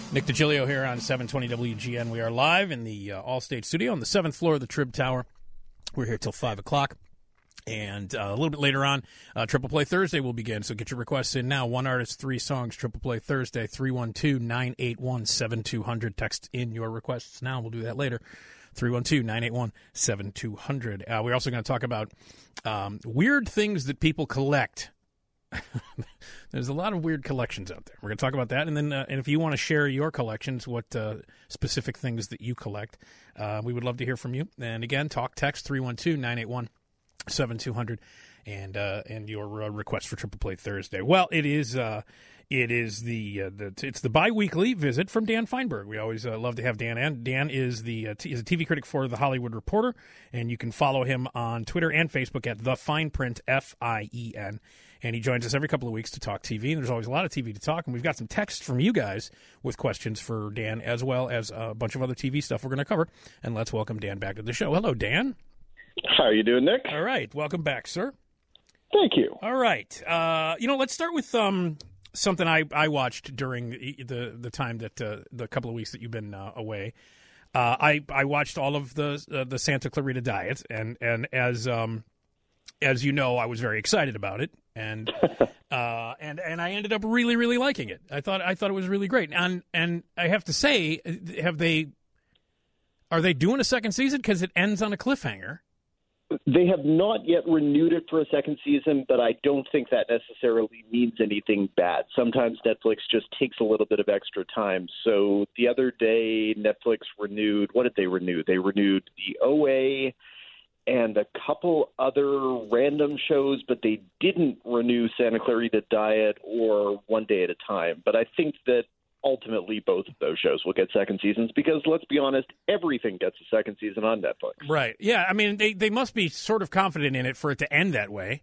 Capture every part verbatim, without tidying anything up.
Nick DiGilio here on seven twenty W G N. We are live in the uh, All-State Studio on the seventh floor of the Trib Tower. We're here till five o'clock. And uh, a little bit later on, uh, Triple Play Thursday will begin. So get your requests in now. One artist, three songs, Triple Play Thursday, three one two, nine eight one, seven two zero zero. Text in your requests now. We'll do that later. three one two, nine eight one, seven two zero zero. Uh, we're also going to talk about um, weird things that people collect. There's a lot of weird collections out there. We're going to talk about that. And then uh, and if you want to share your collections, what uh, specific things that you collect, uh, we would love to hear from you. And again, talk text three one two, nine eight one, seven two zero zero and uh, and your uh, request for Triple Play Thursday. Well, it is uh, it is the uh, the it's the biweekly visit from Dan Feinberg. We always uh, love to have Dan in. Dan is the uh, t- is a T V critic for The Hollywood Reporter, and you can follow him on Twitter and Facebook at The Fine Print, F I E N. And he joins us every couple of weeks to talk T V. And there's always a lot of T V to talk. And we've got some texts from you guys with questions for Dan, as well as a bunch of other T V stuff we're going to cover. And let's welcome Dan back to the show. Hello, Dan. How are you doing, Nick? All right. Welcome back, sir. Thank you. All right. Uh, you know, let's start with um, something I, I watched during the the time that uh, the couple of weeks that you've been uh, away. Uh, I I watched all of the uh, the Santa Clarita Diet, and and as um, as you know, I was very excited about it, and uh, and and I ended up really really liking it. I thought I thought it was really great, and and I have to say, have they are they doing a second season, because it ends on a cliffhanger? They have not yet renewed it for a second season, but I don't think that necessarily means anything bad. Sometimes Netflix just takes a little bit of extra time. So the other day, Netflix renewed, what did they renew? They renewed the O A and a couple other random shows, but they didn't renew Santa Clarita Diet or One Day at a Time. But I think that ultimately both of those shows will get second seasons, because let's be honest, everything gets a second season on Netflix. Right. Yeah. I mean, they, they must be sort of confident in it for it to end that way.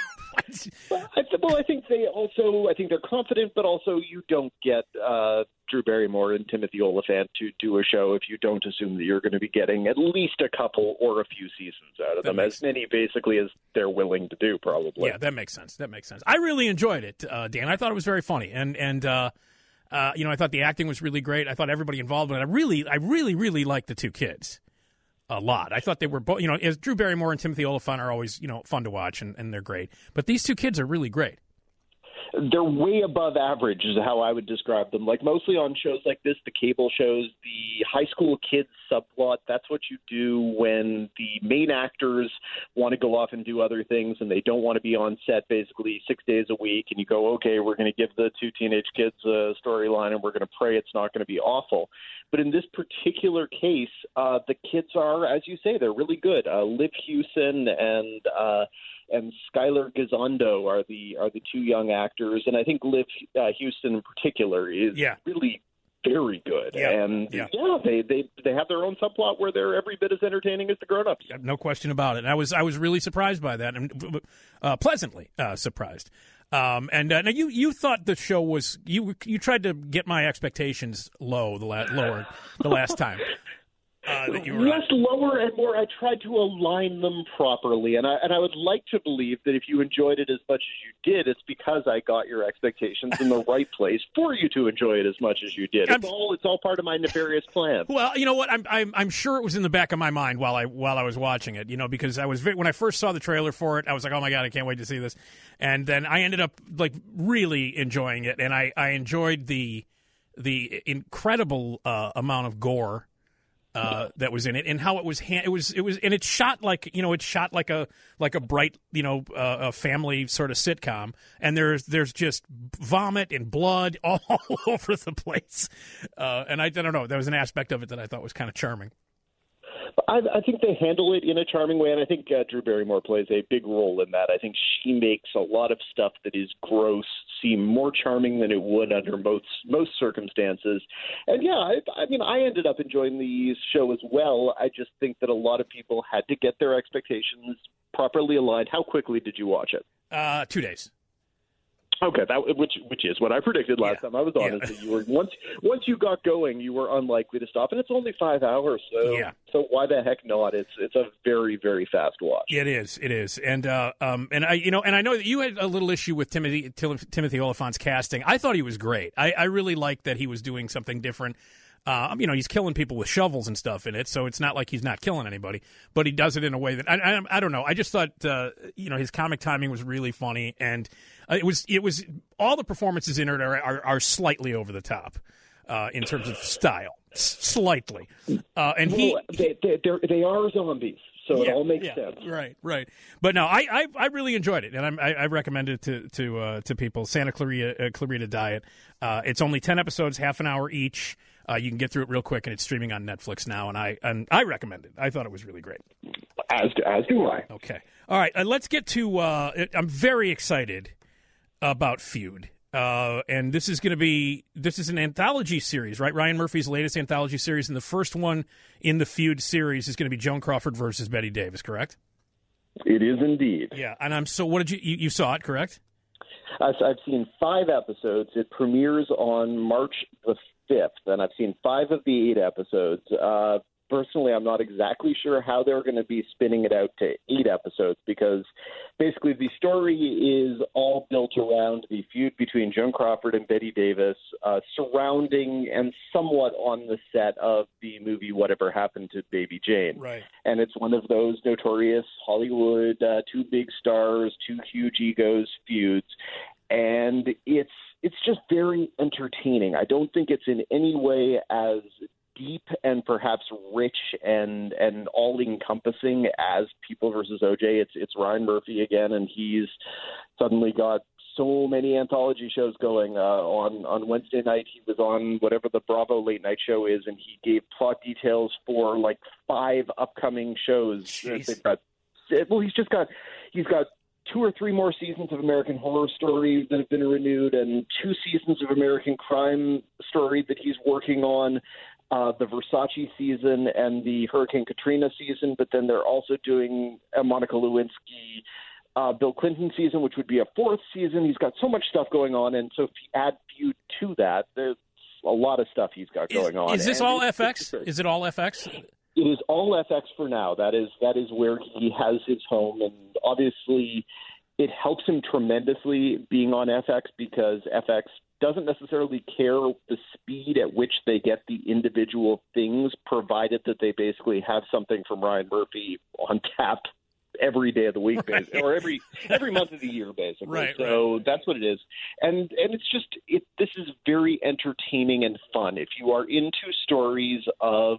well, I, well, I think they also, I think they're confident, but also you don't get uh, Drew Barrymore and Timothy Olyphant to do a show if you don't assume that you're going to be getting at least a couple or a few seasons out of that them, makes, as many basically as they're willing to do, probably. Yeah, that makes sense. That makes sense. I really enjoyed it, uh, Dan. I thought it was very funny, and and uh, uh, you know, I thought the acting was really great. I thought everybody involved in it. I really, I really, really liked the two kids a lot. I thought they were both, you know, as Drew Barrymore and Timothy Olyphant are always, you know, fun to watch, and, and they're great. But these two kids are really great. They're way above average is how I would describe them. Like mostly on shows like this, the cable shows, the high school kids subplot, that's what you do when the main actors want to go off and do other things and they don't want to be on set basically six days a week. And you go, okay, we're going to give the two teenage kids a storyline and we're going to pray it's not going to be awful. But in this particular case, uh, the kids are, as you say, they're really good. Uh, Liv Hewson and uh, and Skylar Gisondo are the are the two young actors, and I think Liv uh, Hewson in particular is yeah. really very good. Yeah. And yeah, yeah they, they they have their own subplot where they're every bit as entertaining as the grown-ups. Yeah, no question about it. And I was I was really surprised by that, and uh, pleasantly uh, surprised. Um, and uh, now you, you thought the show was you you tried to get my expectations low the la- lower the last time. Uh, that you were Less on. lower and more. I tried to align them properly, and I and I would like to believe that if you enjoyed it as much as you did, it's because I got your expectations in the right place for you to enjoy it as much as you did. It's I'm, all it's all part of my nefarious plan. Well, you know what? I'm I'm I'm sure it was in the back of my mind while I while I was watching it. You know, because I was when I first saw the trailer for it, I was like, oh my god, I can't wait to see this. And then I ended up like really enjoying it, and I, I enjoyed the the incredible uh, amount of gore Uh, that was in it, and how it was, ha- it was, it was, and it's shot like, you know, it's shot like a, like a bright, you know, uh, a family sort of sitcom, and there's, there's just vomit and blood all over the place, uh, and I, I don't know, there was an aspect of it that I thought was kind of charming. I, I think they handle it in a charming way, and I think uh, Drew Barrymore plays a big role in that. I think she makes a lot of stuff that is gross seem more charming than it would under most most circumstances. And yeah, I, I mean, I ended up enjoying the show as well. I just think that a lot of people had to get their expectations properly aligned. How quickly did you watch it? Uh, two days. Okay, that which which is what I predicted last Yeah. time I was on. Yeah. Is that you were once once you got going, you were unlikely to stop, and it's only five hours. So Yeah. so why the heck not? It's it's a very very fast watch. It is, it is, and uh, um, and I, you know, and I know that you had a little issue with Timothy Tim, Timothy Olyphant's casting. I thought he was great. I, I really liked that he was doing something different. Uh, you know, he's killing people with shovels and stuff in it, so it's not like he's not killing anybody, but he does it in a way that I, I, I don't know. I just thought, uh, you know, his comic timing was really funny, and uh, it was, it was all the performances in it are are, are slightly over the top uh, in terms of style, S- slightly, uh, and he, well, they they they're, they are zombies, so yeah, it all makes yeah, sense. Right, right. But no, I, I, I really enjoyed it, and I'm, I, I recommend it to to uh, to people. Santa Clarita uh, Clarita Diet. Uh, it's only ten episodes, half an hour each. Uh, you can get through it real quick, and it's streaming on Netflix now. And I and I recommend it. I thought it was really great. As as do I. Okay, all right. Uh, let's get to. Uh, I'm very excited about Feud, uh, and this is going to be this is an anthology series, right? Ryan Murphy's latest anthology series, and the first one in the Feud series is going to be Joan Crawford versus Bette Davis, correct? It is indeed. Yeah, and I'm so. What did you you, you saw it, correct? I've, I've seen five episodes. It premieres on March the fifth, and I've seen five of the eight episodes. Uh, personally, I'm not exactly sure how they're going to be spinning it out to eight episodes because basically the story is all built around the feud between Joan Crawford and Bette Davis, uh, surrounding and somewhat on the set of the movie Whatever Happened to Baby Jane. Right. And it's one of those notorious Hollywood, uh, two big stars, two huge egos feuds. And it's it's just very entertaining. I don't think it's in any way as deep and perhaps rich and and all encompassing as People versus O J. It's it's Ryan Murphy again, and he's suddenly got so many anthology shows going. Uh, on on Wednesday night, he was on whatever the Bravo late night show is, and he gave plot details for like five upcoming shows. Jeez. They've got, well, he's just got he's got. two or three more seasons of American Horror Story that have been renewed and two seasons of American Crime Story that he's working on, uh, the Versace season and the Hurricane Katrina season, but then they're also doing a Monica Lewinsky, uh, Bill Clinton season, which would be a fourth season. He's got so much stuff going on, and so if you add Feud to that, there's a lot of stuff he's got going is, on. Is this and all it's, F X? it's great. Is it all F X? It is all F X for now. That is that is where he has his home, and obviously it helps him tremendously being on F X because F X doesn't necessarily care the speed at which they get the individual things, provided that they basically have something from Ryan Murphy on tap every day of the week, Right. basically, or every every month of the year, basically. Right, so right. that's what it is, and and it's just it. This is very entertaining and fun. If you are into stories of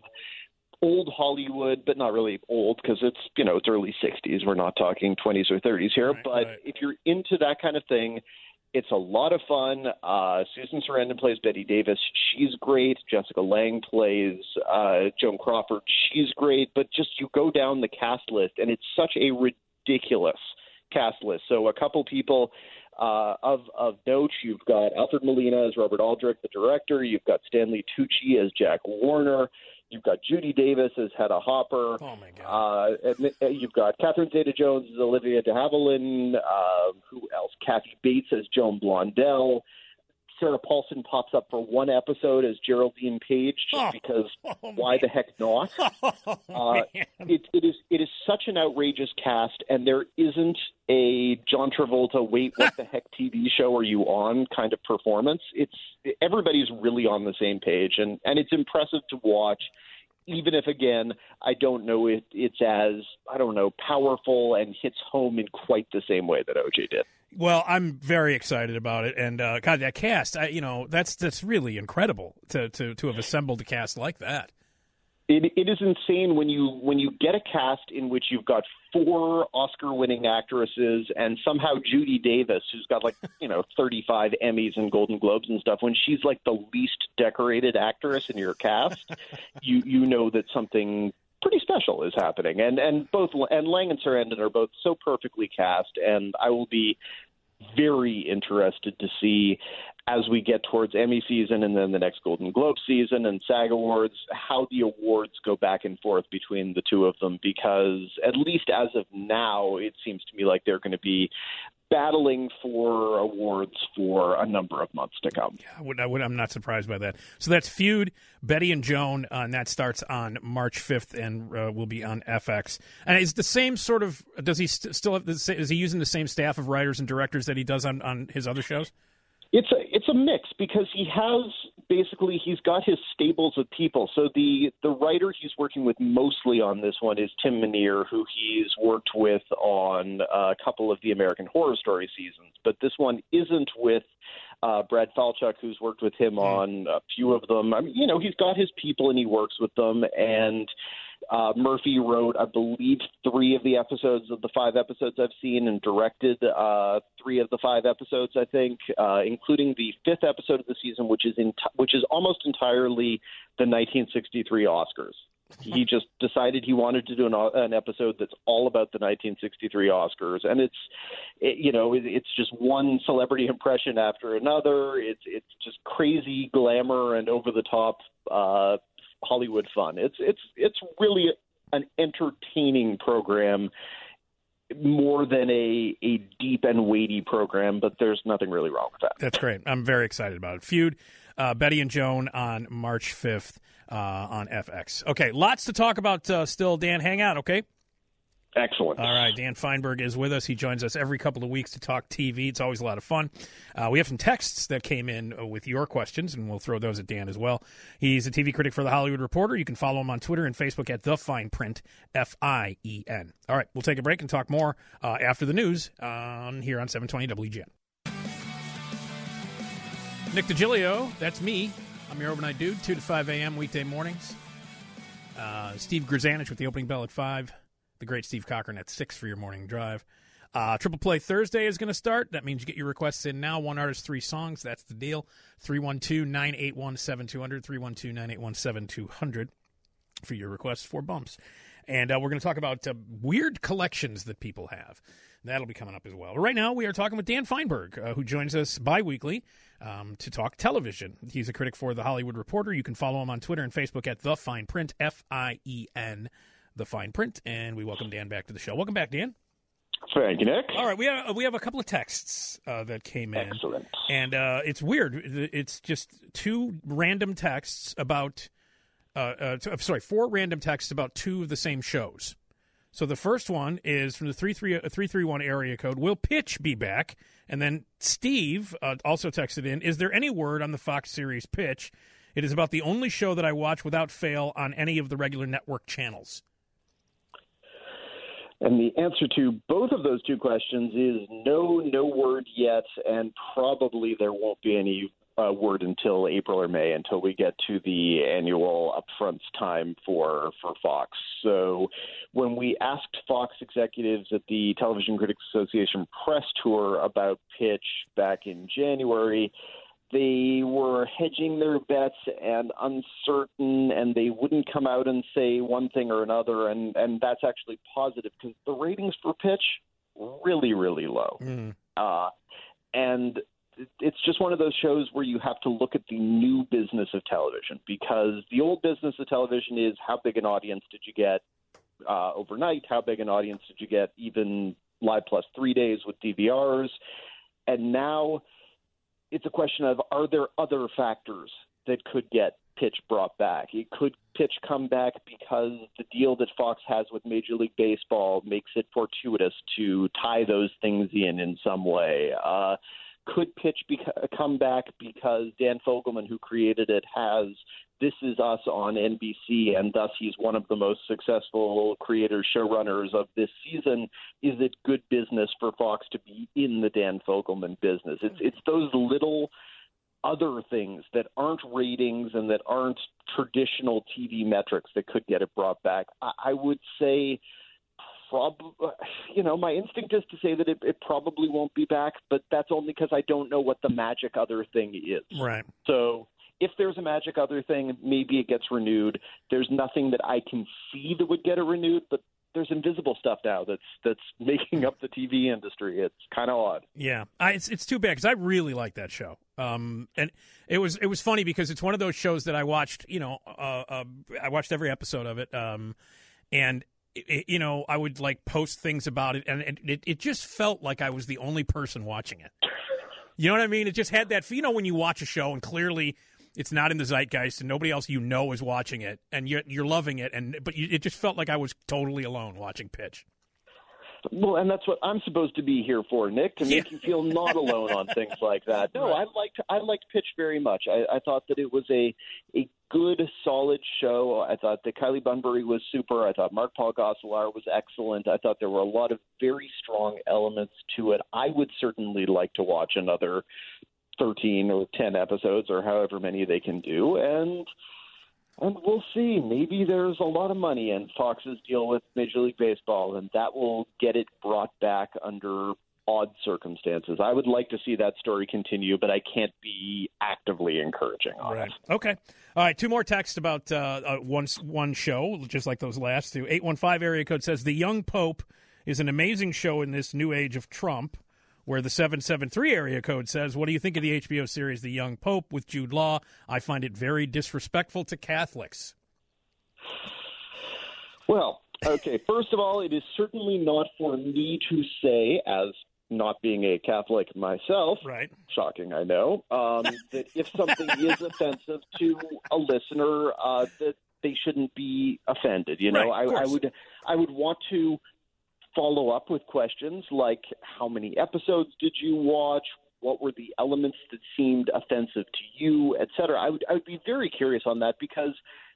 old Hollywood, but not really old because it's, you know, it's early sixties. We're not talking twenties or thirties here. Right, but right. if you're into that kind of thing, it's a lot of fun. Uh, Susan Sarandon plays Bette Davis. She's great. Jessica Lange plays uh, Joan Crawford. She's great. But just you go down the cast list, and it's such a ridiculous cast list. So a couple people uh, of of note, you've got Alfred Molina as Robert Aldrich, the director. You've got Stanley Tucci as Jack Warner. You've got Judy Davis as Hedda Hopper. Oh, my God. Uh, and you've got Catherine Zeta-Jones as Olivia de Havilland. Uh, who else? Kathy Bates as Joan Blondell. Sarah Paulson pops up for one episode as Geraldine Page, just Oh. because Oh, why the heck not? Oh, Uh, man. it, it is it is such an outrageous cast, and there isn't a John Travolta, wait, what the heck T V show are you on kind of performance. It's everybody's really on the same page, and, and it's impressive to watch, even if, again, I don't know if it's as, I don't know, powerful and hits home in quite the same way that O J did. Well, I'm very excited about it, and uh, God, that cast, I, you know, that's that's really incredible to, to, to have assembled a cast like that. It, it is insane when you when you get a cast in which you've got four Oscar-winning actresses and somehow Judy Davis, who's got like you know thirty-five Emmys and Golden Globes and stuff, when she's like the least decorated actress in your cast, you you know that something pretty special is happening. And and both and Lang and Sarandon are both so perfectly cast, and I will be very interested to see as we get towards Emmy season and then the next Golden Globe season and SAG Awards, how the awards go back and forth between the two of them, because at least as of now, it seems to me like they're going to be battling for awards for a number of months to come. Yeah, I would, I would, I'm not surprised by that. So that's Feud, Betty and Joan, uh, and that starts on March fifth and uh, will be on F X. And is the same sort of, does he st- still have, the, is he using the same staff of writers and directors that he does on, on his other shows? It's a it's a mix because he has basically he's got his stables of people. So the the writer he's working with mostly on this one is Tim Minear, who he's worked with on a couple of the American Horror Story seasons. But this one isn't with uh, Brad Falchuk, who's worked with him on a few of them. I mean, you know, he's got his people and he works with them. And Uh, Murphy wrote, I believe, three of the episodes of the five episodes I've seen and directed uh, three of the five episodes, I think, uh, including the fifth episode of the season, which is in which is almost entirely the nineteen sixty-three Oscars. He just decided he wanted to do an, an episode that's all about the nineteen sixty-three Oscars, and it's, it, you know, it, it's just one celebrity impression after another. It's it's just crazy glamour and over the top uh, Hollywood fun. It's it's it's really an entertaining program, more than a a deep and weighty program. But there's nothing really wrong with that. That's great. I'm very excited about it. Feud, uh, Betty and Joan on March fifth uh, on F X. Okay, lots to talk about uh, still. Dan, hang out. Okay. Excellent. All right, Dan Feinberg is with us. He joins us every couple of weeks to talk T V. It's always a lot of fun. Uh, we have some texts that came in with your questions, and we'll throw those at Dan as well. He's a T V critic for The Hollywood Reporter. You can follow him on Twitter and Facebook at The Fine Print, F I E N. All right, we'll take a break and talk more uh, after the news on here on seven twenty W G N. Nick DiGilio, that's me. I'm your overnight dude, two to five a.m. weekday mornings. Uh, Steve Grzanich with the opening bell at five. The great Steve Cochran at six for your morning drive. Uh, Triple Play Thursday is going to start. That means you get your requests in now. One artist, three songs. That's the deal. three one two, nine eight one, seven two zero zero, three one two, nine eight one, seven two zero zero for your requests for bumps. And uh, we're going to talk about uh, weird collections that people have. That'll be coming up as well. But right now, we are talking with Dan Feinberg, uh, who joins us bi-weekly um, to talk television. He's a critic for The Hollywood Reporter. You can follow him on Twitter and Facebook at The Fine Print, F I E N. The Fine Print, and we welcome Dan back to the show. Welcome back, Dan. Thank you, Nick. All right, we have we have a couple of texts uh, that came in. Excellent. And uh, it's weird. It's just two random texts about, uh, uh, t- sorry, four random texts about two of the same shows. So the first one is from the three three one area code. Will Pitch be back? And then Steve uh, also texted in, is there any word on the Fox series Pitch? It is about the only show that I watch without fail on any of the regular network channels. And the answer to both of those two questions is no, no word yet, and probably there won't be any uh, word until April or May, until we get to the annual upfronts time for, for Fox. So when we asked Fox executives at the Television Critics Association press tour about Pitch back in January, they were hedging their bets and uncertain, and they wouldn't come out and say one thing or another, and, and that's actually positive because the ratings for Pitch really, really low. Mm. Uh, and it's just one of those shows where you have to look at the new business of television, because the old business of television is how big an audience did you get uh, overnight, how big an audience did you get even live plus three days with D V Rs, and now it's a question of, are there other factors that could get Pitch brought back? It could Pitch come back because the deal that Fox has with Major League Baseball makes it fortuitous to tie those things in in some way. Uh, could Pitch be- come back because Dan Fogelman, who created it, has This Is Us on N B C, and thus he's one of the most successful creators, showrunners of this season? Is it good business for Fox to be in the Dan Fogelman business? It's it's those little other things that aren't ratings and that aren't traditional T V metrics that could get it brought back. I, I would say probably, you know, my instinct is to say that it, it probably won't be back, but that's only because I don't know what the magic other thing is. Right. So if there's a magic other thing, maybe it gets renewed. There's nothing that I can see that would get it renewed, but there's invisible stuff now that's that's making up the T V industry. It's kind of odd. Yeah, I, it's it's too bad because I really like that show. Um, and it was it was funny because it's one of those shows that I watched. You know, uh, uh, I watched every episode of it. Um, and it, you know, I would like post things about it, and it, it just felt like I was the only person watching it. You know what I mean? It just had that, you know, when you watch a show and clearly it's not in the zeitgeist and nobody else you know is watching it, and you're, you're loving it, and but you, it just felt like I was totally alone watching Pitch. Well, and that's what I'm supposed to be here for, Nick, to make yeah. you feel not alone on things like that. No, right. I liked I liked Pitch very much. I, I thought that it was a a good, solid show. I thought that Kylie Bunbury was super. I thought Mark Paul Gosselaar was excellent. I thought there were a lot of very strong elements to it. I would certainly like to watch another thirteen or ten episodes or however many they can do, and And we'll see. Maybe there's a lot of money in Fox's deal with Major League Baseball, and that will get it brought back under odd circumstances. I would like to see that story continue, but I can't be actively encouraging on right. it. Okay. All right, two more texts about uh, uh, one, one show, just like those last two. eight one five area code says, The Young Pope is an amazing show in this new age of Trump, where the seven seven three area code says, what do you think of the H B O series The Young Pope with Jude Law? I find it very disrespectful to Catholics. Well, okay, first of all, it is certainly not for me to say, as not being a Catholic myself, right. Shocking, I know, um, that if something is offensive to a listener, uh, that they shouldn't be offended. You know, right, I, I would, I would want to follow up with questions like, how many episodes did you watch? What were the elements that seemed offensive to you, et cetera? I would, I would be very curious on that, because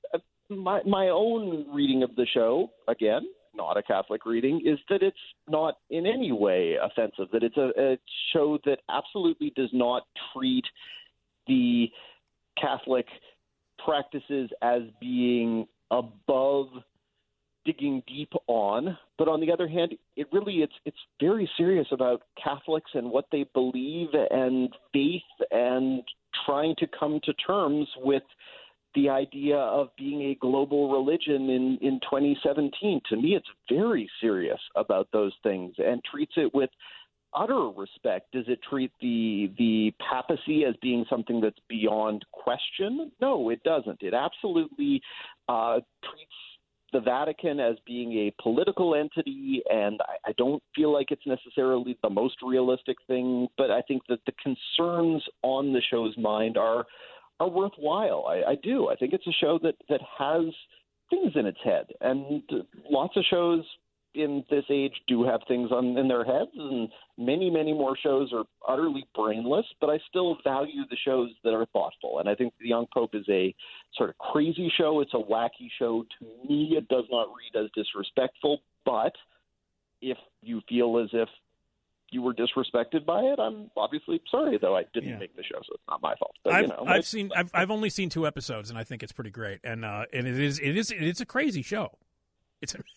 my my own reading of the show, again, not a Catholic reading, is that it's not in any way offensive, that it's a, a show that absolutely does not treat the Catholic practices as being above digging deep on, but on the other hand, it really it's it's very serious about Catholics and what they believe and faith, and trying to come to terms with the idea of being a global religion in, in twenty seventeen. To me, it's very serious about those things and treats it with utter respect. Does it treat the the papacy as being something that's beyond question? No, it doesn't. It absolutely uh, treats the Vatican as being a political entity, and I, I don't feel like it's necessarily the most realistic thing, but I think that the concerns on the show's mind are are worthwhile. I, I do. I think it's a show that, that has things in its head, and lots of shows in this age do have things on in their heads, and many, many more shows are utterly brainless, but I still value the shows that are thoughtful. And I think The Young Pope is a sort of crazy show. It's a wacky show. To me, it does not read as disrespectful, but if you feel as if you were disrespected by it, I'm obviously sorry, though I didn't yeah. make the show, so it's not my fault. But, I've, you know, I've seen, I've, I've only seen two episodes, and I think it's pretty great. And uh, and it is, it is, it's a crazy show. It's a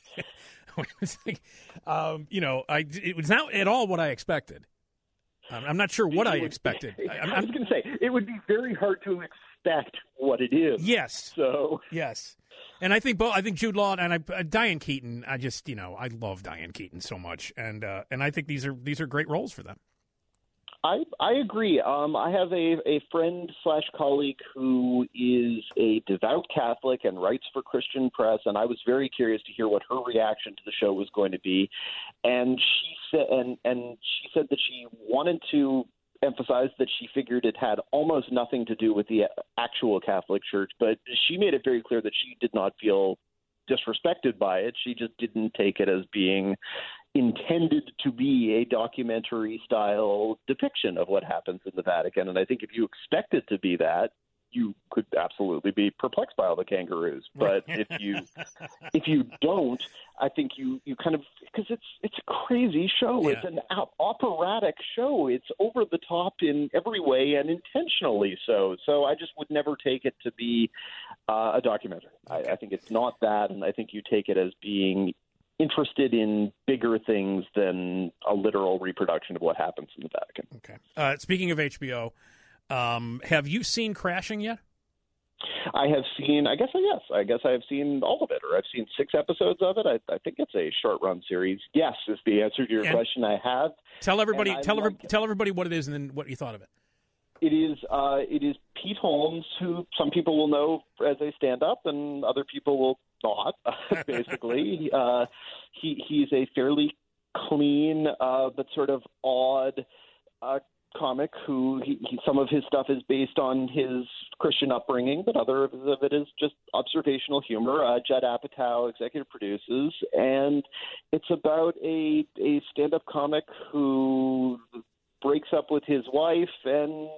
um, you know, I it was not at all what I expected. Um, I'm not sure what I expected. I, I'm, I was going to say it would be very hard to expect what it is. Yes. So yes, and I think both. I think Jude Law and I, uh, Diane Keaton. I just you know I love Diane Keaton so much, and uh, and I think these are these are great roles for them. I I agree. Um, I have a, a friend slash colleague who is a devout Catholic and writes for Christian Press, and I was very curious to hear what her reaction to the show was going to be. And she said, and and she said that she wanted to emphasize that she figured it had almost nothing to do with the actual Catholic Church, but she made it very clear that she did not feel disrespected by it. She just didn't take it as being intended to be a documentary style depiction of what happens in the Vatican. And I think if you expect it to be that, you could absolutely be perplexed by all the kangaroos. But if you if you don't, I think you, you kind of because it's it's a crazy show. Yeah. It's an operatic show. It's over the top in every way and intentionally so. So I just would never take it to be uh, a documentary. I, I think it's not that, and I think you take it as being interested in bigger things than a literal reproduction of what happens in the Vatican. Okay. Uh, speaking of H B O, um, have you seen Crashing yet? I have seen, I guess, yes, I guess I have seen all of it, or I've seen six episodes of it. I, I think it's a short-run series. Yes, is the answer to your and question. I have. Tell everybody, I tell, like every, tell everybody what it is and then what you thought of it. It is uh, it is Pete Holmes, who some people will know as a stand-up, and other people will not. Basically, uh, he he's a fairly clean uh, but sort of odd uh, comic who he, he, some of his stuff is based on his Christian upbringing, but other of it is just observational humor. Uh, Judd Apatow executive produces, and it's about a a stand-up comic who breaks up with his wife and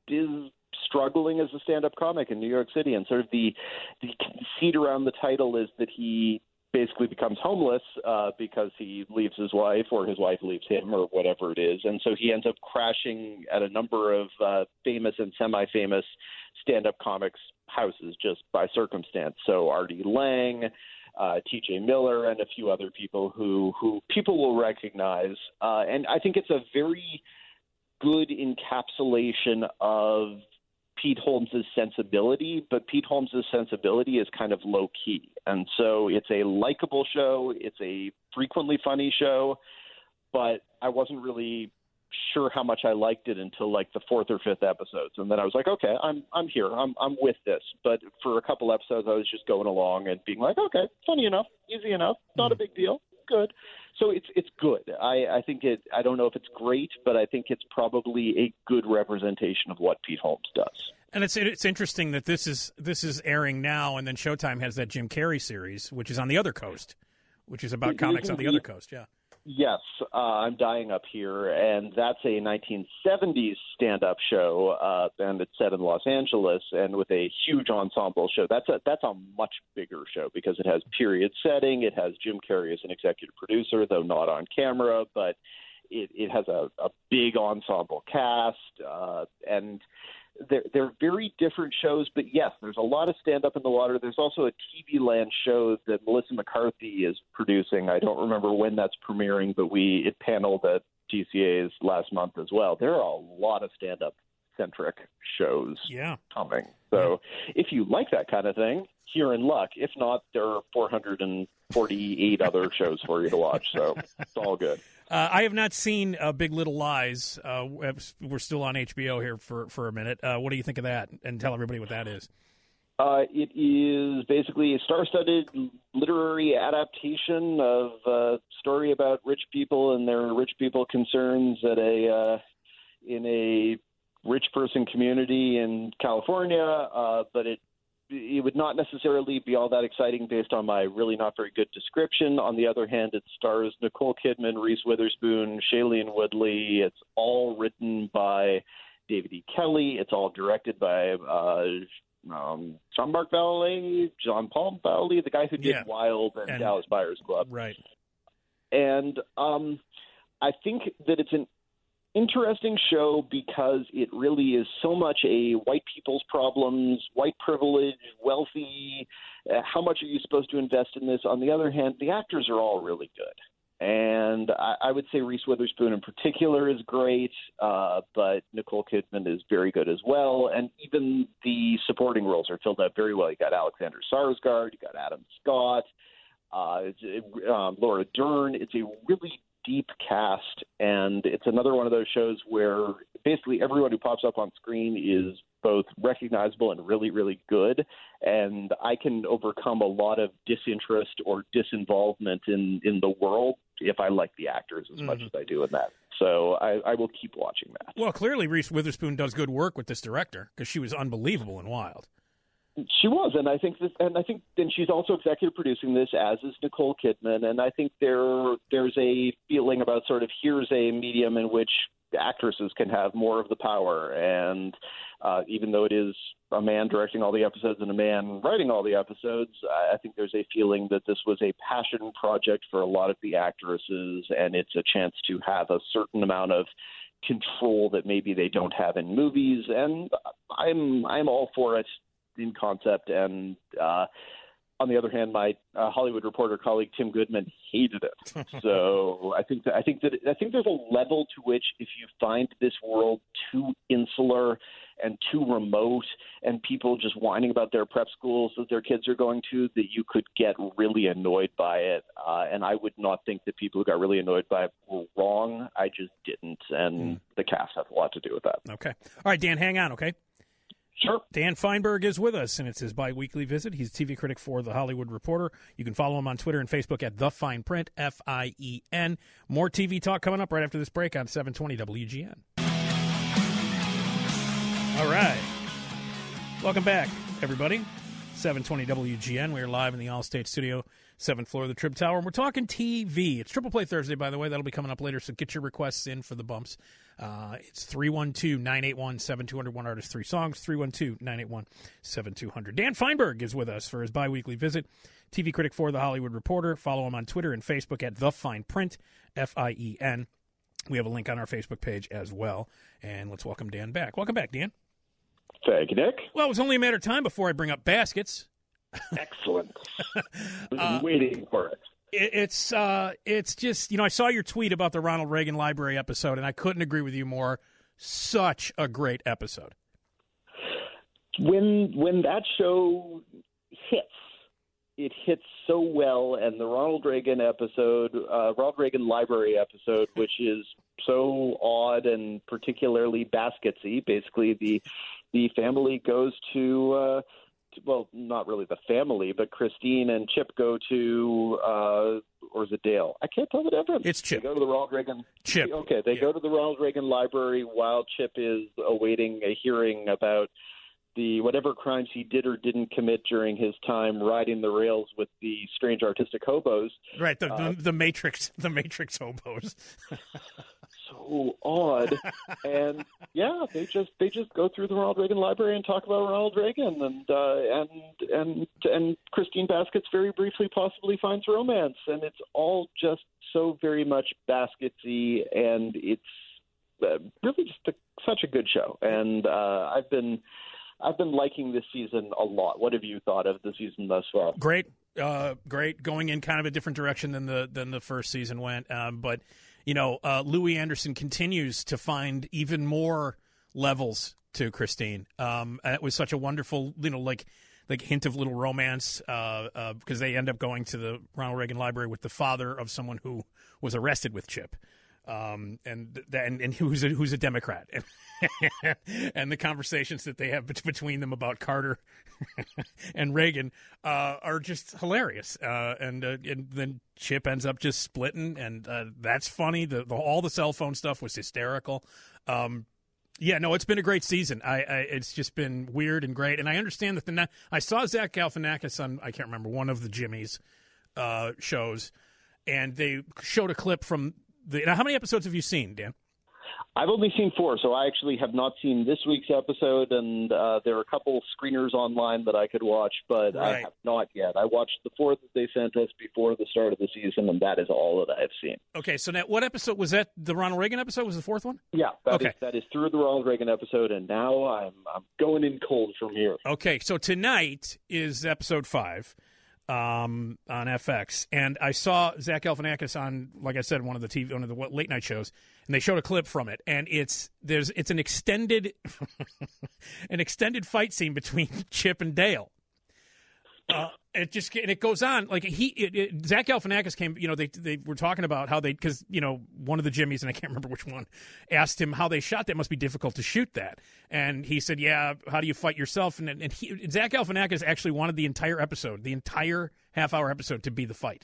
is struggling as a stand-up comic in New York City. And sort of the the conceit around the title is that he basically becomes homeless uh, because he leaves his wife, or his wife leaves him, or whatever it is. And so he ends up crashing at a number of uh, famous and semi-famous stand-up comics' houses just by circumstance. So Artie Lang, uh, T J Miller, and a few other people who, who people will recognize. Uh, and I think it's a very good encapsulation of Pete Holmes' sensibility, but Pete Holmes' sensibility is kind of low-key. And so it's a likable show. It's a frequently funny show, but I wasn't really sure how much I liked it until like the fourth or fifth episodes. And then I was like, okay, I'm I'm here. I'm I'm with this. But for a couple episodes, I was just going along and being like, okay, funny enough, easy enough, not a big deal, good. So it's it's good. I, I think it. I don't know if it's great, but I think it's probably a good representation of what Pete Holmes does. And it's it's interesting that this is this is airing now, and then Showtime has that Jim Carrey series, which is on the other coast, which is about It comics is on the indeed. other coast. Yeah. Yes, uh, I'm Dying Up Here, and that's a nineteen seventies stand-up show, uh, and it's set in Los Angeles, and with a huge ensemble show. That's a that's a much bigger show because it has period setting. It has Jim Carrey as an executive producer, though not on camera, but it, it has a, a big ensemble cast, uh, and they're, they're very different shows. But yes, there's a lot of stand-up in the water. There's also a T V Land show that Melissa McCarthy is producing. I don't remember when that's premiering, but we it paneled at G C A's last month as well. There are a lot of stand-up centric shows yeah. coming. So if you like that kind of thing, you're in luck. If not, there are four hundred forty-eight other shows for you to watch. So it's all good. Uh, I have not seen uh, Big Little Lies. Uh, we're still on H B O here for, for a minute. Uh, what do you think of that? And tell everybody what that is. Uh, it is basically a star-studded literary adaptation of a story about rich people and their rich people concerns at a uh, in a rich person community in California. Uh, but it it would not necessarily be all that exciting based on my really not very good description. On the other hand, it stars Nicole Kidman, Reese Witherspoon, Shailene Woodley. It's all written by David E. Kelly. It's all directed by uh, um, Jean-Marc Vallée, John Paul Vallée, the guy who did Yeah. Wild and, And- Dallas Buyers Club. Right. And um, I think that it's an interesting show because it really is so much a white people's problems, white privilege, wealthy. Uh, how much are you supposed to invest in this? On the other hand, the actors are all really good. And I, I would say Reese Witherspoon in particular is great, uh, but Nicole Kidman is very good as well. And even the supporting roles are filled out very well. You got Alexander Skarsgård, you got Adam Scott, uh, it's, it, um, Laura Dern. It's a really deep cast, and it's another one of those shows where basically everyone who pops up on screen is both recognizable and really, really good, and I can overcome a lot of disinterest or disinvolvement in, in the world if I like the actors as mm-hmm. much as I do in that. So I, I will keep watching that. Well, clearly Reese Witherspoon does good work with this director because she was unbelievable in Wild. She was, and I think that, and I think then she's also executive producing this, as is Nicole Kidman, and I think there there's a feeling about sort of here's a medium in which actresses can have more of the power, and uh, even though it is a man directing all the episodes and a man writing all the episodes, I think there's a feeling that this was a passion project for a lot of the actresses, and it's a chance to have a certain amount of control that maybe they don't have in movies, and I'm I'm all for it in concept, and uh, on the other hand, my uh, Hollywood Reporter colleague Tim Goodman hated it. So I think that I think that I think there's a level to which if you find this world too insular and too remote, and people just whining about their prep schools that their kids are going to, that you could get really annoyed by it. Uh, and I would not think that people who got really annoyed by it were wrong. I just didn't, and mm. the cast has a lot to do with that. Okay. All right, Dan, hang on, okay? Sure. Dan Feinberg is with us, and it's his bi-weekly visit. He's a T V critic for The Hollywood Reporter. You can follow him on Twitter and Facebook at The Fine Print, F I E N. More T V talk coming up right after this break on seven twenty W G N. All right. Welcome back, everybody. seven twenty W G N. We're live in the Allstate studio, seventh floor of the Trib Tower, and we're talking T V. It's Triple Play Thursday, by the way. That'll be coming up later, so get your requests in for the bumps. Uh, it's three one two, nine eight one, seven two zero zero. One artist, three songs, three one two, nine eight one, seven two zero zero. Dan Feinberg is with us for his bi-weekly visit. T V critic for The Hollywood Reporter. Follow him on Twitter and Facebook at The Fine Print, F I E N. We have a link on our Facebook page as well. And let's welcome Dan back. Welcome back, Dan. Thank you, Nick. Well, it was only a matter of time before I bring up baskets. Excellent. I was uh, waiting for it. it it's uh, it's just, you know, I saw your tweet about the Ronald Reagan Library episode, and I couldn't agree with you more. Such a great episode. When when that show hits, it hits so well, and the Ronald Reagan episode, uh, Ronald Reagan Library episode, which is so odd and particularly basketsy. Basically, the the family goes to, uh, to, well, not really the family, but Christine and Chip go to, uh, or is it Dale? I can't tell the difference. It's Chip. They go to the Ronald Reagan. Chip. Okay, they yeah. go to the Ronald Reagan Library while Chip is awaiting a hearing about the whatever crimes he did or didn't commit during his time riding the rails with the strange artistic hobos. Right, the uh, the, the Matrix, the Matrix hobos. So odd, and yeah, they just they just go through the Ronald Reagan Library and talk about Ronald Reagan, and uh, and and and Christine Baskets very briefly possibly finds romance, and it's all just so very much basketsy, and it's uh, really just a, such a good show, and uh, I've been. I've been liking this season a lot. What have you thought of the season thus far? Great, uh, great. Going in kind of a different direction than the than the first season went. Um, but you know, uh, Louis Anderson continues to find even more levels to Christine. Um, and it was such a wonderful, you know, like like hint of little romance uh, uh, because they end up going to the Ronald Reagan Library with the father of someone who was arrested with Chip. Um, and, and and who's a, who's a Democrat, and the conversations that they have between them about Carter and Reagan uh, are just hilarious. Uh, and uh, and then Chip ends up just splitting, and uh, that's funny. The, the all the cell phone stuff was hysterical. Um, yeah, no, it's been a great season. I, I it's just been weird and great, and I understand that the I saw Zach Galifianakis on I can't remember one of the Jimmy's uh, shows, and they showed a clip from. The, now, how many episodes have you seen, Dan? I've only seen four, so I actually have not seen this week's episode, and uh, there are a couple screeners online that I could watch, but right. I have not yet. I watched the four that they sent us before the start of the season, and that is all that I have seen. Okay, so now what episode was that? The Ronald Reagan episode was the fourth one? Yeah, that, okay. is, that is through the Ronald Reagan episode, and now I'm I'm going in cold from here. Okay, so tonight is episode five. Um, on F X, and I saw Zach Galifianakis on, like I said, one of the T V, one of the late night shows, and they showed a clip from it, and it's there's it's an extended, an extended fight scene between Chip and Dale. Uh, it just and it goes on like he it, it, Zach Galifianakis came. You know, they they were talking about how they because you know one of the Jimmys, and I can't remember which one, asked him how they shot that. It must be difficult to shoot that, and he said, "Yeah, how do you fight yourself?" And and he, Zach Galifianakis actually wanted the entire episode, the entire half hour episode, to be the fight.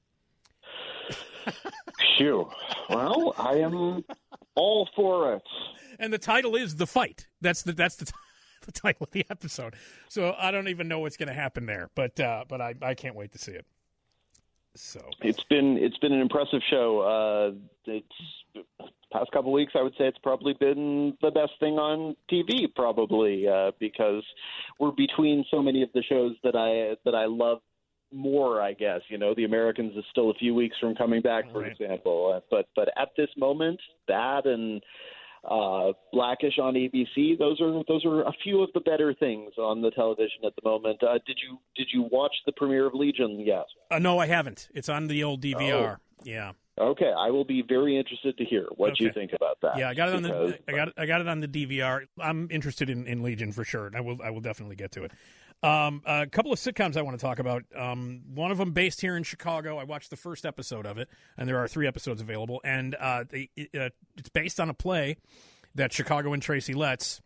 Phew. Well, I am all for it. And the title is The Fight. That's the that's the. T- the title of the episode. So I don't even know what's going to happen there, but uh, but I, I can't wait to see it. So it's been it's been an impressive show. Uh, it's past couple of weeks. I would say it's probably been the best thing on T V, probably uh, because we're between so many of the shows that I that I love more. I guess you know, The Americans is still a few weeks from coming back, for right. example. Uh, but but at this moment, that and Uh, Blackish on A B C. Those are those are a few of the better things on the television at the moment. Uh, did you did you watch the premiere of Legion yet? Uh, no, I haven't. It's on the old D V R. Oh. Yeah. Okay, I will be very interested to hear what okay. you think about that. Yeah, I got it on because, the I got it, I got it on the D V R. I'm interested in, in Legion for sure. I will I will definitely get to it. Um, a couple of sitcoms I want to talk about. Um, one of them based here in Chicago. I watched the first episode of it, and there are three episodes available. And uh, they, it, uh, it's based on a play that Chicago and Tracy Letts,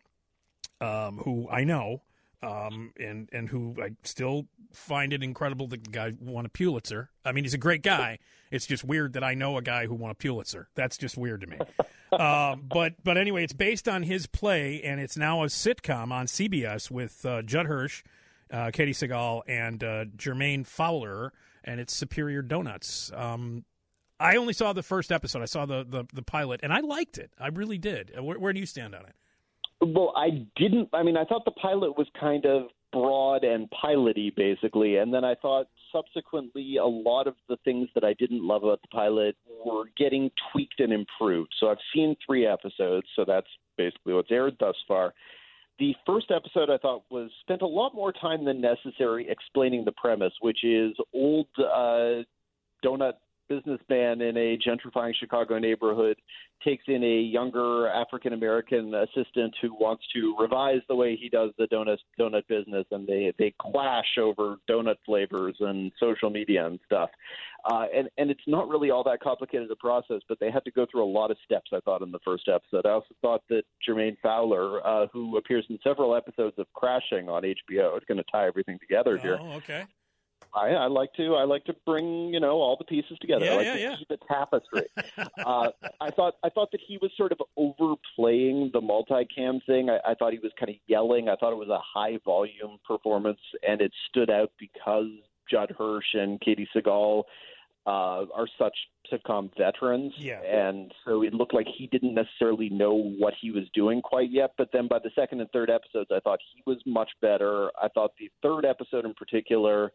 um, who I know, um, and and who I still find it incredible that the guy won a Pulitzer. I mean, he's a great guy. It's just weird that I know a guy who won a Pulitzer. That's just weird to me. um, but but anyway, it's based on his play, and it's now a sitcom on C B S with uh, Judd Hirsch, uh, Katie Seagal, and uh, Jermaine Fowler, and it's Superior Donuts. Um, I only saw the first episode. I saw the, the, the pilot, and I liked it. I really did. Where, where do you stand on it? Well, I didn't. I mean, I thought the pilot was kind of broad and piloty, basically. And then I thought subsequently a lot of the things that I didn't love about the pilot were getting tweaked and improved. So I've seen three episodes, so that's basically what's aired thus far. The first episode I thought was spent a lot more time than necessary explaining the premise, which is old uh, donut businessman in a gentrifying Chicago neighborhood takes in a younger African-American assistant who wants to revise the way he does the donut donut business, and they, they clash over donut flavors and social media and stuff. Uh, and, and it's not really all that complicated a process, but they had to go through a lot of steps, I thought, in the first episode. I also thought that Jermaine Fowler, uh, who appears in several episodes of Crashing on H B O, it's going to tie everything together here. Oh, okay. I, I like to I like to bring, you know, all the pieces together. Yeah, I like yeah, to yeah. keep a tapestry. uh, I thought I thought that he was sort of overplaying the multicam thing. I, I thought he was kind of yelling. I thought it was a high volume performance, and it stood out because Judd Hirsch and Katie Seagal uh, are such sitcom veterans. Yeah. And so it looked like he didn't necessarily know what he was doing quite yet. But then by the second and third episodes, I thought he was much better. I thought the third episode in particular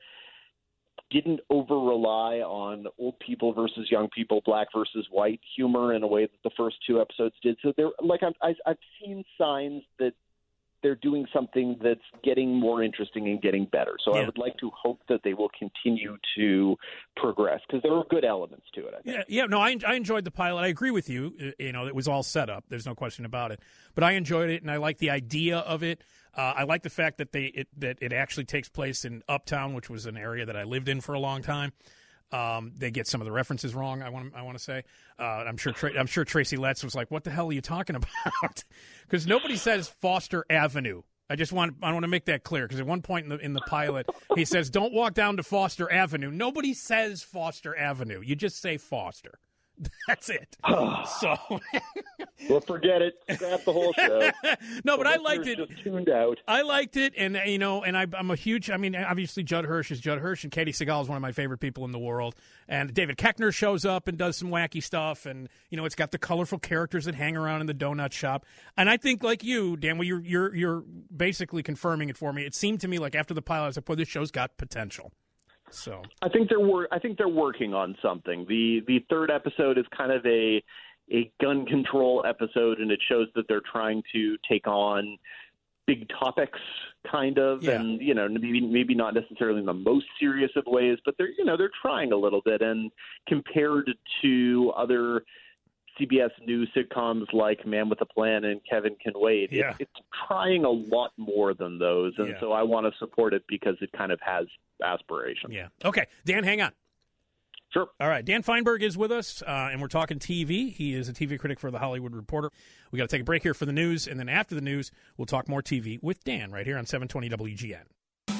didn't over rely on old people versus young people, black versus white humor in a way that the first two episodes did. So they're like I've, I've seen signs that they're doing something that's getting more interesting and getting better. So yeah. I would like to hope that they will continue to progress because there are good elements to it. I think. Yeah, yeah. No, I I enjoyed the pilot. I agree with you. You know, it was all set up. There's no question about it. But I enjoyed it, and I like the idea of it. Uh, I like the fact that they it, that it actually takes place in Uptown, which was an area that I lived in for a long time. Um, they get some of the references wrong. I want I want to say. Uh, I'm sure Tra- I'm sure Tracy Letts was like, "What the hell are you talking about?" Because nobody says Foster Avenue. I just want I want to make that clear because at one point in the in the pilot he says, "Don't walk down to Foster Avenue." Nobody says Foster Avenue. You just say Foster. That's it. So, well, forget it. Scrap the whole show. No, but I liked it. Just tuned out. I liked it, and you know, and I, I'm a huge. I mean, obviously, Judd Hirsch is Judd Hirsch, and Katie Seagal is one of my favorite people in the world. And David Koechner shows up and does some wacky stuff, and you know, it's got the colorful characters that hang around in the donut shop. And I think, like you, Dan, well, you're you're you're basically confirming it for me. It seemed to me like after the pilot, I was like, "Boy, this show's got potential." So I think they're wor- I think they're working on something. The the third episode is kind of a a gun control episode, and it shows that they're trying to take on big topics, kind of, yeah. and you know maybe maybe not necessarily in the most serious of ways, but they're you know they're trying a little bit. And compared to other C B S News sitcoms like Man with a Plan and Kevin Can Wait, yeah. it, it's trying a lot more than those, and yeah. so I want to support it because it kind of has aspirations. Yeah. Okay, Dan, hang on. Sure. All right, Dan Feinberg is with us, uh, and we're talking T V. He is a T V critic for The Hollywood Reporter. We got to take a break here for the news, and then after the news, we'll talk more T V with Dan right here on seven twenty W G N.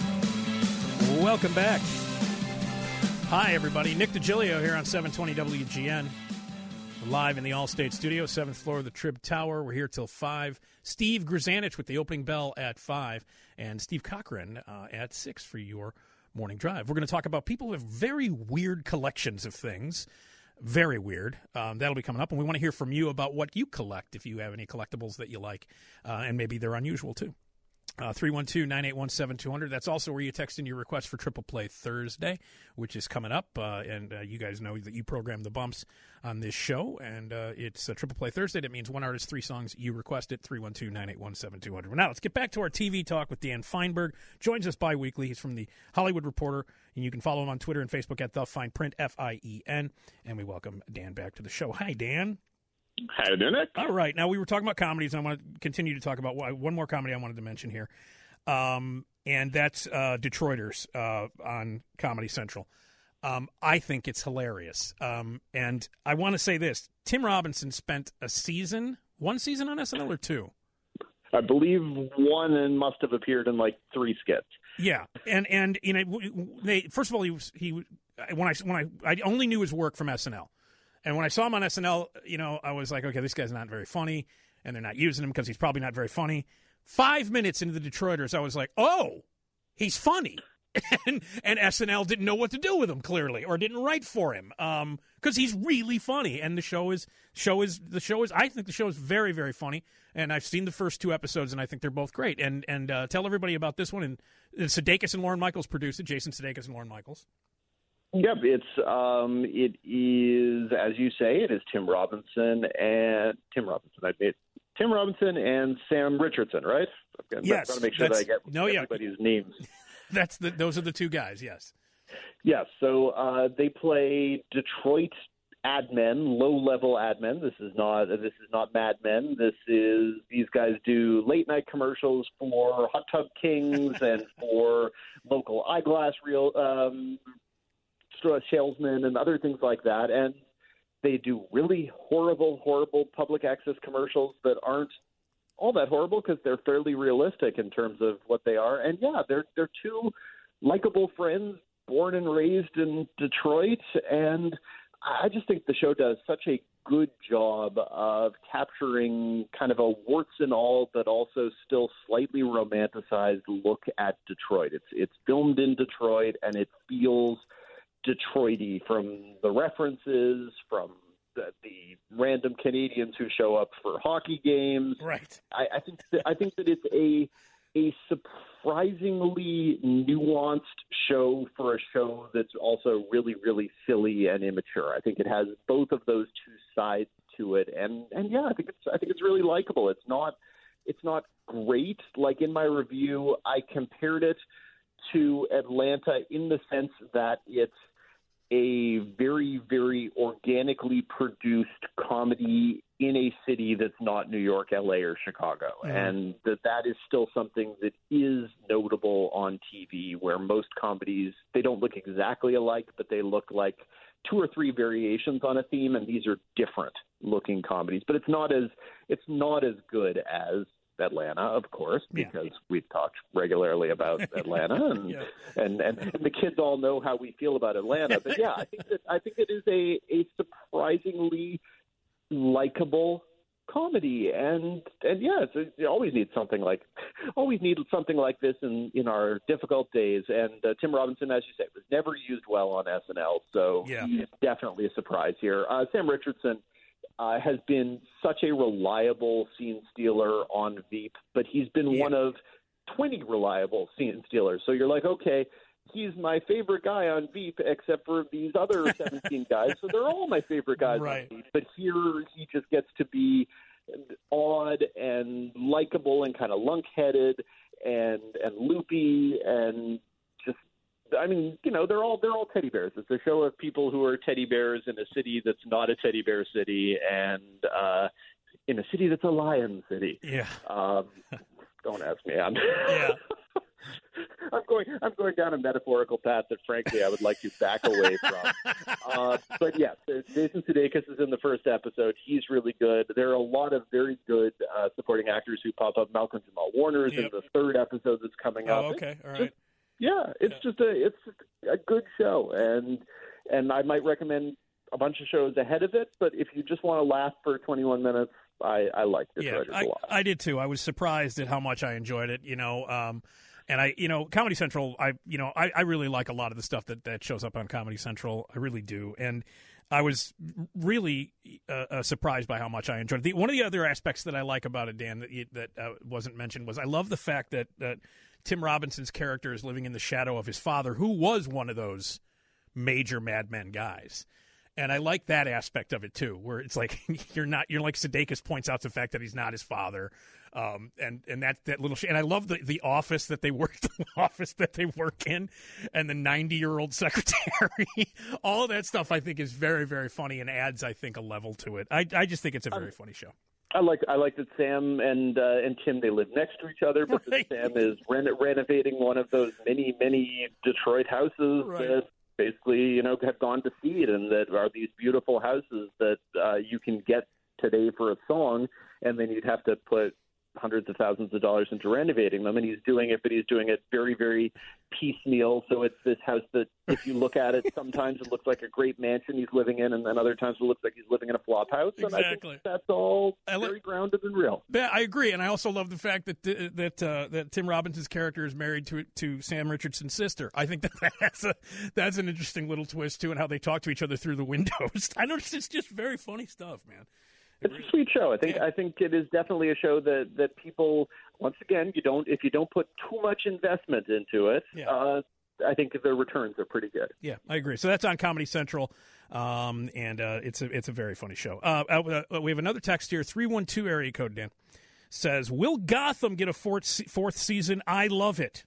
Welcome back. Hi, everybody. Nick DiGilio here on seven twenty W G N. We're live in the Allstate studio, seventh floor of the Trib Tower. We're here till five. Steve Grzanich with the opening bell at five, and Steve Cochran uh, at six for your morning drive. We're going to talk about people who have very weird collections of things. Very weird. Um, that'll be coming up, and we want to hear from you about what you collect, if you have any collectibles that you like, uh, and maybe they're unusual too. Uh, three one two, nine eight one, seven two zero zero. That's also where you text in your request for Triple Play Thursday, which is coming up. Uh, and uh, you guys know that you program the bumps on this show. And uh, it's uh, Triple Play Thursday. That means one artist, three songs. You request it, three one two, nine eight one, seven two zero zero. Now, let's get back to our T V talk with Dan Feinberg. Joins us bi-weekly. He's from the Hollywood Reporter. And you can follow him on Twitter and Facebook at The Fine Print, F I E N. And we welcome Dan back to the show. Hi, Dan. How you doing, Nick? All right. Now, we were talking about comedies, and I want to continue to talk about one more comedy I wanted to mention here. Um, and that's uh, Detroiters uh, on Comedy Central. Um, I think it's hilarious. Um, and I want to say this. Tim Robinson spent a season, one season on S N L or two? I believe one, and must have appeared in like three skits. Yeah. And, and you know, they, first of all, he was, he, when I, when I, I only knew his work from S N L. And when I saw him on S N L, you know, I was like, okay, this guy's not very funny. And they're not using him because he's probably not very funny. Five minutes into the Detroiters, I was like, oh, he's funny. and, and S N L didn't know what to do with him, clearly, or didn't write for him, um, because he's really funny. And the show is, show is, the show is, I think the show is very, very funny. And I've seen the first two episodes, and I think they're both great. And and uh, tell everybody about this one. And, and Sudeikis and Lorne Michaels produced it, Jason Sudeikis and Lorne Michaels. Yep, it's um, it is, as you say, it is Tim Robinson and Tim Robinson. I made Tim Robinson and Sam Richardson, right? I've yes, got to make sure that I get no, everybody's yeah. names. That's the those are the two guys. Yes. Yes. So uh, they play Detroit ad men, low-level ad men. This is not this is not Mad Men. This is these guys do late-night commercials for Hot Tub Kings and for local eyeglass real um, salesmen and other things like that. And they do really horrible, horrible public access commercials that aren't all that horrible because they're fairly realistic in terms of what they are. And yeah, they're they're two likable friends born and raised in Detroit, and I just think the show does such a good job of capturing kind of a warts and all, but also still slightly romanticized look at Detroit. It's it's filmed in Detroit, and it feels Detroity from the references, from the, the random Canadians who show up for hockey games. Right. I, I think that, I think that it's a a surprisingly nuanced show for a show that's also really, really silly and immature. I think it has both of those two sides to it, and and yeah, I think it's I think it's really likable. It's not it's not great. Like in my review, I compared it to Atlanta in the sense that it's a very, very organically produced comedy in a city that's not New York, L A, or Chicago. Mm-hmm. And that that is still something that is notable on T V, where most comedies, they don't look exactly alike, but they look like two or three variations on a theme, and these are different looking comedies. But it's not as it's not as good as Atlanta, of course, because yeah. we've talked regularly about Atlanta, and, yeah. and, and and the kids all know how we feel about Atlanta. But yeah, I think that I think it is a, a surprisingly likable comedy, and and yeah, it's, you always need something like always need something like this in, in our difficult days. And uh, Tim Robinson, as you say, was never used well on S N L, so yeah. he's definitely a surprise here. Uh, Sam Richardson. Uh, has been such a reliable scene stealer on Veep, but he's been yeah. one of twenty reliable scene stealers. So you're like, okay, he's my favorite guy on Veep, except for these other seventeen guys. So they're all my favorite guys right. on Veep. But here he just gets to be odd and likable and kind of lunk-headed and and loopy and just. I mean, you know, they're all they're all teddy bears. It's a show of people who are teddy bears in a city that's not a teddy bear city, and uh, in a city that's a lion city. Yeah. Um, don't ask me. I'm, yeah. I'm going. I'm going down a metaphorical path that, frankly, I would like to back away from. Uh, but yes, Jason Sudeikis is in the first episode. He's really good. There are a lot of very good uh, supporting actors who pop up. Malcolm Jamal Warner is yep. in the third episode that's coming oh, up. Okay. All right. Just, Yeah, it's yeah. just a it's a good show, and and I might recommend a bunch of shows ahead of it. But if you just want to laugh for twenty-one minutes, I, I like this yeah, I, a lot. I did too. I was surprised at how much I enjoyed it. You know, um, and I, you know, Comedy Central. I, you know, I, I really like a lot of the stuff that, that shows up on Comedy Central. I really do, and I was really uh, uh, surprised by how much I enjoyed it. The, one of the other aspects that I like about it, Dan, that, you, that uh, wasn't mentioned was I love the fact that, that Tim Robinson's character is living in the shadow of his father, who was one of those major Mad Men guys. And I like that aspect of it too, where it's like you're not you're like Sudeikis points out the fact that he's not his father, um, and and that that little sh- and I love the, the office that they work the office that they work in, and the ninety year old secretary, all of that stuff I think is very very funny and adds I think a level to it. I I just think it's a very um, funny show. I like I like that Sam and uh, and Tim, they live next to each other, but right. Sam is reno- renovating one of those many many Detroit houses right. that basically, you know, have gone to seed, and that are these beautiful houses that uh, you can get today for a song, and then you'd have to put hundreds of thousands of dollars into renovating them. And he's doing it, but he's doing it very, very piecemeal. So it's this house that, if you look at it, sometimes it looks like a great mansion he's living in, and then other times it looks like he's living in a flop house. And exactly. I think that's all I very li- grounded and real. Yeah, I agree, and I also love the fact that uh, that uh, that Tim Robinson's character is married to to Sam Richardson's sister. I think that that's a that's an interesting little twist too, and how they talk to each other through the windows. I noticed it's just very funny stuff, man. It's a sweet show. I think yeah. I think it is definitely a show that, that people, once again, you don't if you don't put too much investment into it, yeah. uh, I think the returns are pretty good. Yeah, I agree. So that's on Comedy Central, um, and uh, it's a it's a very funny show. Uh, uh, we have another text here, three one two area code, Dan, says, will Gotham get a fourth, fourth season? I love it.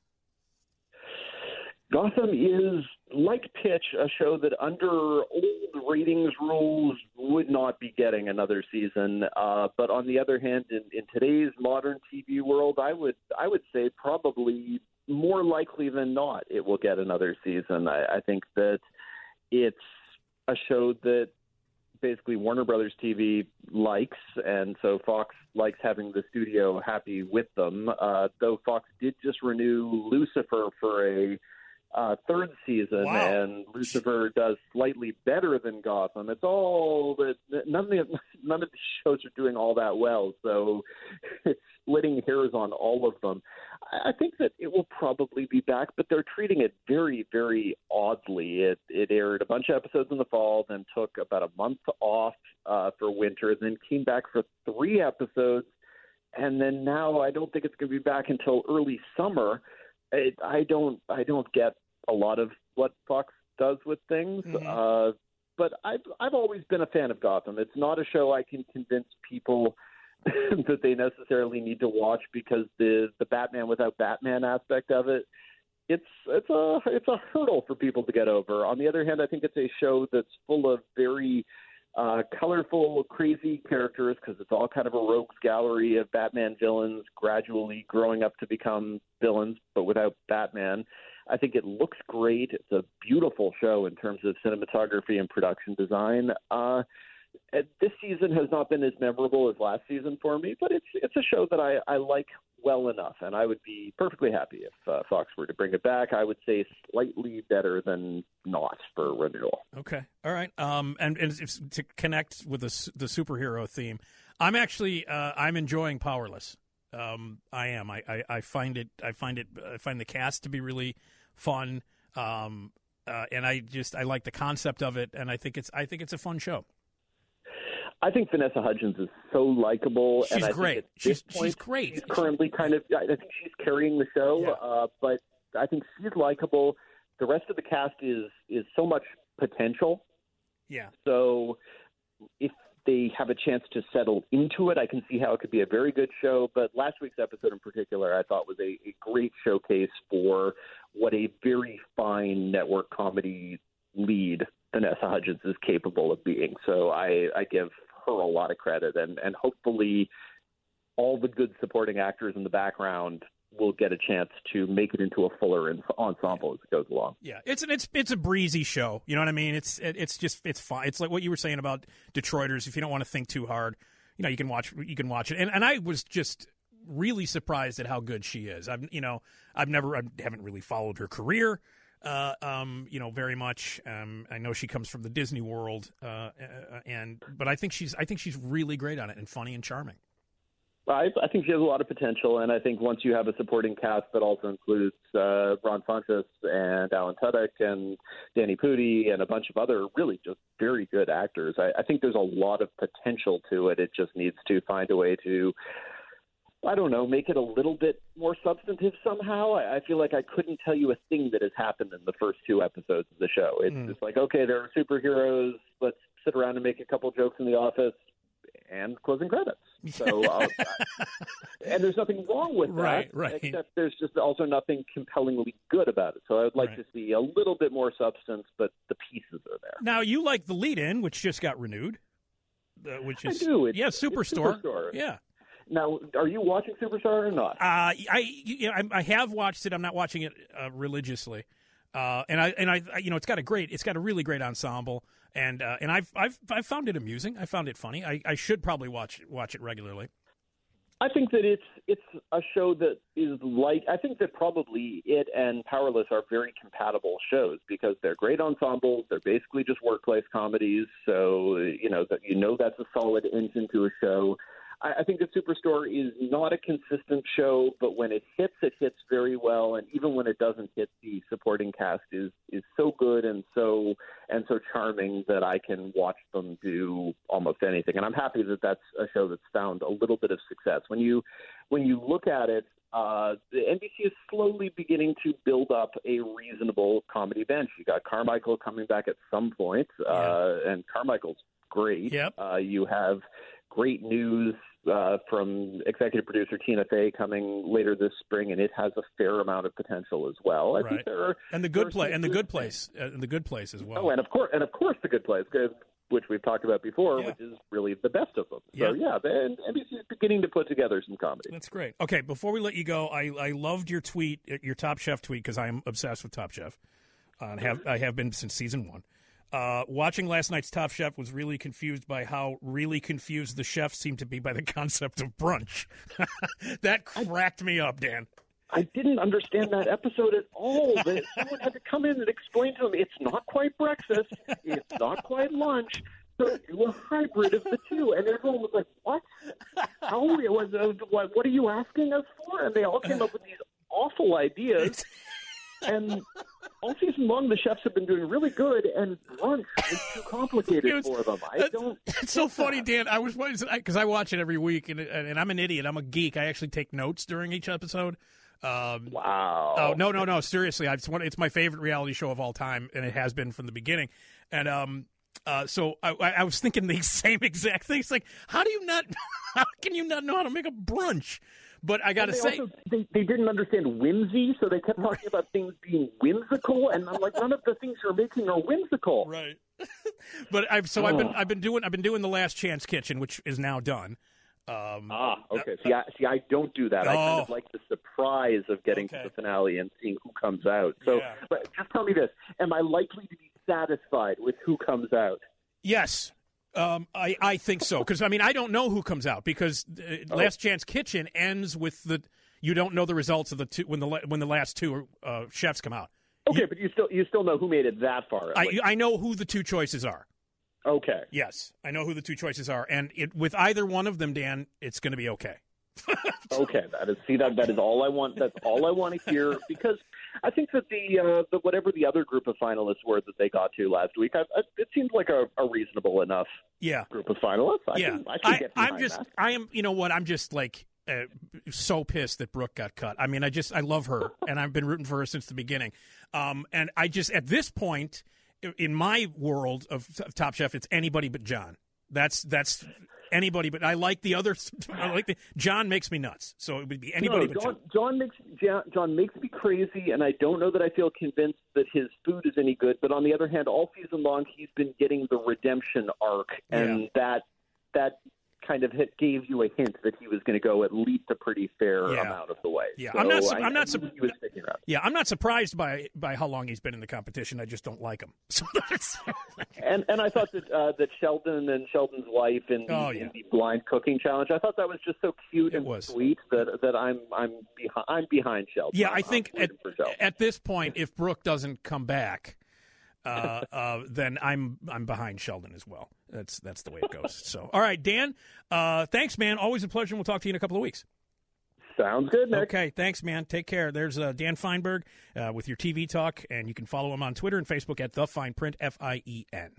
Gotham is, like Pitch, a show that under old ratings rules would not be getting another season. Uh, but on the other hand, in, in today's modern T V world, I would I would say probably more likely than not it will get another season. I, I think that it's a show that basically Warner Brothers T V likes, and so Fox likes having the studio happy with them. Uh, though Fox did just renew Lucifer for a Uh, third season, wow. and Lucifer does slightly better than Gotham. It's all that none of the, none of the shows are doing all that well, so splitting hairs on all of them. I think that it will probably be back, but they're treating it very, very oddly. It it aired a bunch of episodes in the fall, then took about a month off uh, for winter, then came back for three episodes, and then now I don't think it's going to be back until early summer. I, I don't I don't get a lot of what Fox does with things, mm-hmm. uh, but I've I've always been a fan of Gotham. It's not a show I can convince people that they necessarily need to watch because the the Batman without Batman aspect of it, it's it's a it's a hurdle for people to get over. On the other hand, I think it's a show that's full of very Uh, colorful, crazy characters, because it's all kind of a rogues gallery of Batman villains gradually growing up to become villains, but without Batman. I think it looks great. It's a beautiful show in terms of cinematography and production design. Uh, this season has not been as memorable as last season for me, but it's it's a show that I, I like well enough, and I would be perfectly happy if uh, Fox were to bring it back. I would say slightly better than not for renewal. Okay, all right. Um, and, and if, to connect with the the superhero theme, I'm actually uh, I'm enjoying Powerless. Um, I am. I, I, I find it. I find it. I find the cast to be really fun. Um, uh, and I just I like the concept of it, and I think it's I think it's a fun show. I think Vanessa Hudgens is so likable. She's and I great. Think at she's this point, she's great. She's currently kind of. I think she's carrying the show, yeah. uh, but I think she's likable. The rest of the cast is is so much potential. Yeah. So if they have a chance to settle into it, I can see how it could be a very good show. But last week's episode in particular, I thought was a, a great showcase for what a very fine network comedy lead Vanessa Hudgens is capable of being. So I, I give her a lot of credit, and, and hopefully all the good supporting actors in the background will get a chance to make it into a fuller ensemble as it goes along. Yeah, it's an, it's it's a breezy show. You know what I mean? It's it, it's just it's fun. It's like what you were saying about Detroiters. If you don't want to think too hard, you know, you can watch you can watch it. And and I was just really surprised at how good she is. I've you know I've never I haven't really followed her career. Uh, um, you know, very much. Um, I know she comes from the Disney world, uh, and but I think she's I think she's really great on it and funny and charming. I, I think she has a lot of potential, and I think once you have a supporting cast that also includes uh, Ron Funches and Alan Tudyk and Danny Pudi and a bunch of other really just very good actors, I, I think there's a lot of potential to it. It just needs to find a way to, I don't know, make it a little bit more substantive somehow. I, I feel like I couldn't tell you a thing that has happened in the first two episodes of the show. It's mm. just like, okay, there are superheroes. Let's sit around and make a couple jokes in the office and closing credits. So, uh, and there's nothing wrong with that, right, right. except there's just also nothing compellingly good about it. So I would like right. to see a little bit more substance, but the pieces are there. Now, you like the lead-in, which just got renewed, uh, which is I do. It's, yeah, Superstore. It's Superstore. Yeah. Now, are you watching Superstar or not? Uh, I, you know, I I have watched it. I'm not watching it uh, religiously, uh, and I and I you know it's got a great it's got a really great ensemble, and uh, and I've I've I've found it amusing. I found it funny. I, I should probably watch watch it regularly. I think that it's it's a show that is like I think that probably it and Powerless are very compatible shows because they're great ensembles. They're basically just workplace comedies, so you know that you know that's a solid engine to a show. I think that Superstore is not a consistent show, but when it hits, it hits very well. And even when it doesn't hit, the supporting cast is, is so good and so and so charming that I can watch them do almost anything. And I'm happy that that's a show that's found a little bit of success. When you when you look at it, uh, the N B C is slowly beginning to build up a reasonable comedy bench. You got Carmichael coming back at some point, uh, yeah. and Carmichael's great. Yep. Uh, you have great news uh, from executive producer Tina Fey coming later this spring, and it has a fair amount of potential as well. I right. think there are and the good play and the good place uh, and the good place as well. Oh, and of course, and of course, the Good Place, which we've talked about before, yeah. which is really the best of them. So yeah, yeah N B C is beginning to put together some comedy. That's great. Okay, before we let you go, I, I loved your tweet, your Top Chef tweet, because I am obsessed with Top Chef, uh, and have I have been since season one. Uh, watching last night's Top Chef was really confused by how really confused the chefs seemed to be by the concept of brunch. That cracked me up, Dan. I didn't understand that episode at all. That someone had to come in and explain to them, it's not quite breakfast, it's not quite lunch, so do a hybrid of the two. And everyone was like, what? How was uh, what, what are you asking us for? And they all came up with these awful ideas. And all season long, the chefs have been doing really good, and brunch is too complicated was, for them. I don't. It's so funny, Dan. I was because I watch it every week, and and I'm an idiot. I'm a geek. I actually take notes during each episode. Um, wow. Oh no, no, no! Seriously, I just want, it's my favorite reality show of all time, and it has been from the beginning. And um, uh, so I, I was thinking the same exact thing. It's like, how do you not? How can you not know how to make a brunch? But I got to say, also, they, they didn't understand whimsy, so they kept talking about things being whimsical, and I'm like, none of the things you're making are whimsical. Right. But I've so oh. I've been I've been doing I've been doing the Last Chance Kitchen, which is now done. Um, ah, okay. Uh, see, I, see, I don't do that. Oh. I kind of like the surprise of getting okay. to the finale and seeing who comes out. So, yeah. but just tell me this: am I likely to be satisfied with who comes out? Yes. Um, I, I think so, because I mean I don't know who comes out because uh, oh. Last Chance Kitchen ends with the you don't know the results of the two when the when the last two uh, chefs come out. Okay, you, but you still you still know who made it that far. I I know who the two choices are. Okay. Yes, I know who the two choices are, and it, with either one of them, Dan, it's going to be okay. Okay, that is see that that is all I want. That's all I want to hear because I think that the uh, the whatever the other group of finalists were that they got to last week, I, I, it seems like a, a reasonable enough yeah. group of finalists. I yeah, can, I can get behind I'm just that. I am you know what I'm just like uh, so pissed that Brooke got cut. I mean I just I love her and I've been rooting for her since the beginning. Um, and I just at this point in my world of Top Chef, it's anybody but John. That's that's. Anybody, but I like the other. I like the John makes me nuts, so it would be anybody. No, but John, John. John makes John makes me crazy, and I don't know that I feel convinced that his food is any good. But on the other hand, all season long, he's been getting the redemption arc, and yeah. that that kind of hit, gave you a hint that he was going to go at least a pretty fair yeah. amount of the way. Yeah, so I'm not. I, I'm not. I he was sticking around. Yeah, I'm not surprised by by how long he's been in the competition. I just don't like him. So that's. and and I thought that uh, that Sheldon and Sheldon's wife in the, oh, yeah. in the blind cooking challenge, I thought that was just so cute it and was. sweet that that I'm I'm behind I'm behind Sheldon. Yeah, I'm, I think at, Sheldon. at this point, if Brooke doesn't come back, uh, uh, then I'm I'm behind Sheldon as well. That's that's the way it goes. So, all right, Dan, uh, thanks, man. Always a pleasure. And we'll talk to you in a couple of weeks. Sounds good, Nick. Okay, thanks, man. Take care. There's uh, Dan Feinberg uh, with your T V talk, and you can follow him on Twitter and Facebook at The Fine Print, F I E N.